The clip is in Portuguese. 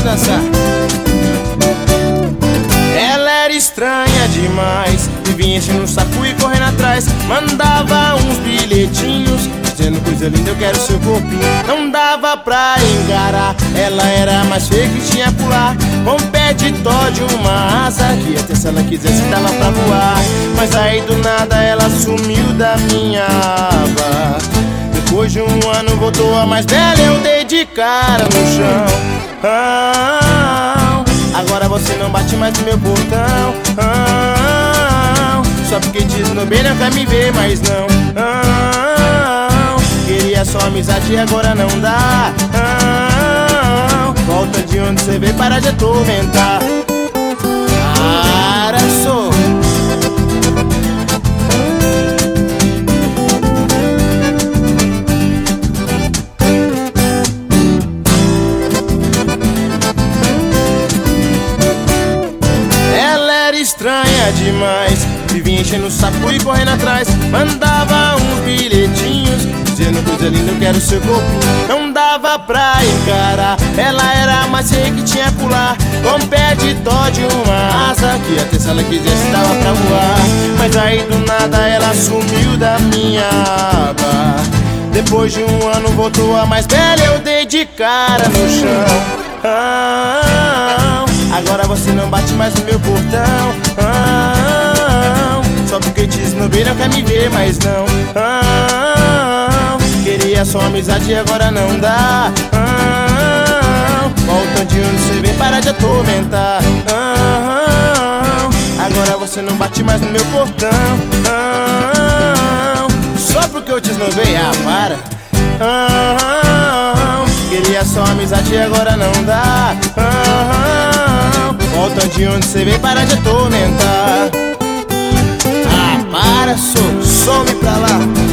pra dançar. Ela era estranha demais, vivia enchendo o saco e correndo atrás. Mandava uns bilhetinhos dizendo coisa linda, eu quero seu corpinho. Não dava pra encarar, ela era mais feia que tinha pular. Com pé de Todd, uma asa que até se ela quisesse dava pra voar. Mas aí do nada ela sumiu da minha aba. Depois de um ano voltou a mais bela, eu dei de cara no chão. Agora você não bate mais no meu portão. Só porque desnobei não quer me ver mais não. Queria só amizade e agora não dá. Volta de onde você veio, para de atormentar. Para, sou. Ela era estranha demais, vivia enchendo o saco e correndo atrás. Mandava uns bilhetinhos dizendo coisa linda, eu quero seu corpinho. Não dava pra encarar, ela era mais feia que tinha pular. Com pé de Todd, uma asa que até se ela quisesse dava pra voar. Mas aí do nada ela sumiu da minha aba. Depois de um ano voltou a mais bela, eu dei de cara no chão. Agora você não bate mais no meu portão. Só porque te esnobei não quer me ver mais não. Queria só amizade e agora não dá. Volta de onde você vem, para de atormentar. Agora você não bate mais no meu portão. Só porque eu te esnobei, para. Queria só amizade e agora não dá. Volta de onde você vem, para de atormentar. Para, some pra lá.